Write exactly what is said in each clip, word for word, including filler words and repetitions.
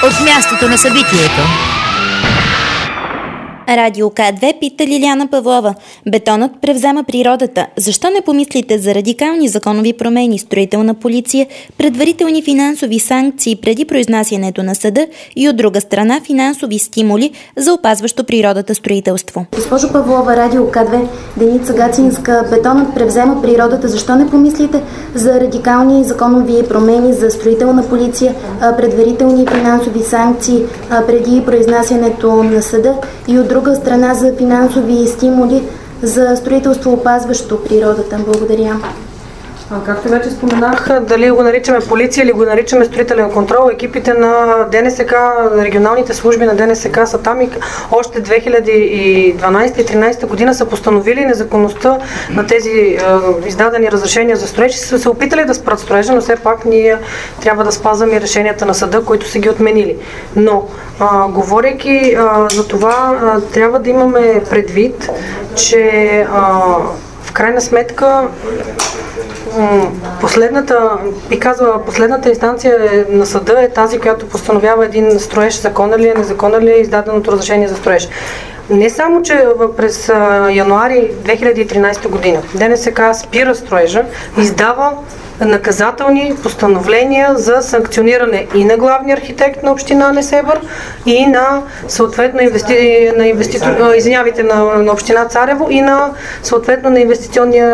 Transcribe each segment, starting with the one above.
от мястото на събитието. Радио К две пита Лиляна Павлова. Бетонът превзема природата. Защо не помислите за радикални законови промени, строителна полиция, предварителни финансови санкции преди произнасянето на съда и от друга страна финансови стимули за опазващо природата строителство? Госпожо Павлова, Радио К две, Деница Гацинска. Бетонът превзема природата. Защо не помислите за радикални законови промени, за строителна полиция, предварителни финансови санкции преди произнасянето на съда и от друга страна за финансови стимули за строителство, опазващо природата? Благодаря. А, както вече споменах, дали го наричаме полиция или го наричаме строителен контрол, екипите на ДНСК, регионалните служби на ДНСК са там и още две хиляди и дванадесета и две хиляди и тринадесета година са постановили незаконността на тези е, издадени разрешения за строеж и са се опитали да спрат строежа, но все пак ние трябва да спазваме решенията на съда, които са ги отменили. Но, а, говорейки а, за това, а, трябва да имаме предвид, че а, в крайна сметка последната, би казала, последната инстанция на съда е тази, която постановява един строеж законен ли е, незаконен ли е издаденото разрешение за строеж. Не само, че през януари две хиляди и тринадесета година ДНСК спира строежа, издава наказателни постановления за санкциониране и на главния архитект на община Несебър и на съответно инвести... на инвеститор... извинявайте, на... на община Царево и на съответно на инвестиционния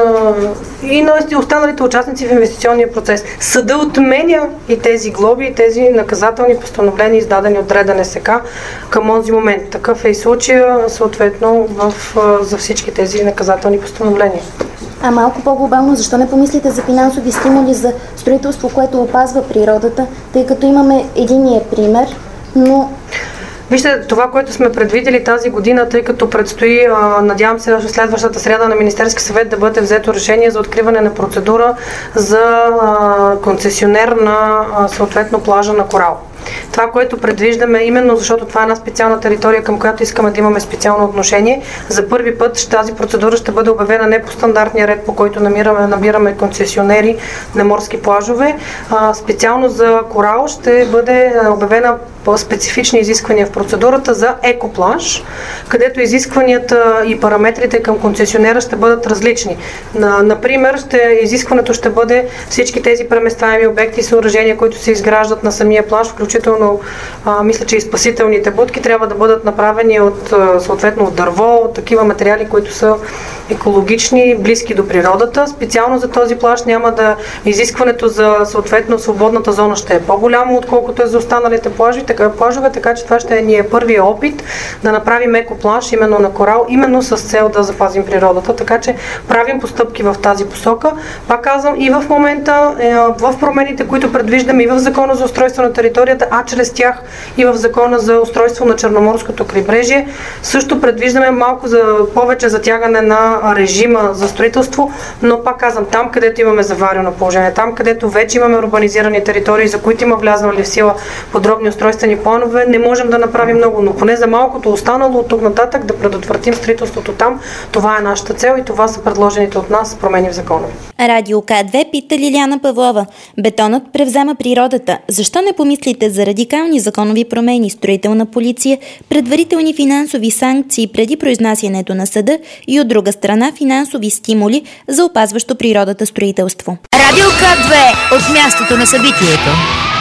и на останалите участници в инвестиционния процес. Съда отменя и тези глоби, и тези наказателни постановления, издадени от ДНСК към онзи момент. Такъв е и случая съответно в... за всички тези наказателни постановления. А малко по-глобално, защо не помислите за финансови стимули за строителство, което опазва природата, тъй като имаме единия пример, но... Вижте, това, което сме предвидели тази година, тъй като предстои, надявам се, следващата сряда на Министерски съвет да бъде взето решение за откриване на процедура за концесионер на съответно плажа на Корал. Това, което предвиждаме, именно защото това е една специална територия, към която искаме да имаме специално отношение, за първи път тази процедура ще бъде обявена не по стандартния ред, по който намираме, набираме концесионери на морски плажове. А, специално за Корал ще бъде обявена специфични изисквания в процедурата за екоплаж, където изискванията и параметрите към концесионера ще бъдат различни. На, например, ще, изискването ще бъде всички тези преместваеми обекти и съоръжения, които се изграждат на самия плаж, включително а, мисля, че и спасителните будки трябва да бъдат направени от съответно от дърво, от такива материали, които са екологични, близки до природата. Специално за този плаж няма да изискването за съответно свободната зона ще е по-голямо, отколкото е за останалите плажи, така, плажове, така че това ще е ние първия опит да направим екоплаж именно на Корал, именно с цел да запазим природата, така че правим постъпки в тази посока. Пак казвам, и в момента е, в промените, които предвиждаме и в Закона за устройство на територията, а чрез тях и в Закона за устройство на Черноморското крайбрежие, също предвиждаме малко за повече затягане на режима за строителство, но пак казвам, там където имаме заварено положение, там където вече имаме урбанизирани територии, за които има влязали в сила подробни устройствени планове, не можем да направим много, но поне за малкото останало от тук нататък да предотвратим строителството там. Това е нашата цел и това са предложените от нас промени в закона. Радио К две пита Лиляна Павлова. Бетонът превзема природата. Защо не помислите за радикални законови промени, строителна полиция, предварителни финансови санкции преди произнасянето на съда и от друга страна финансови стимули за опазващо природата строителство? Радио К две от мястото на събитието.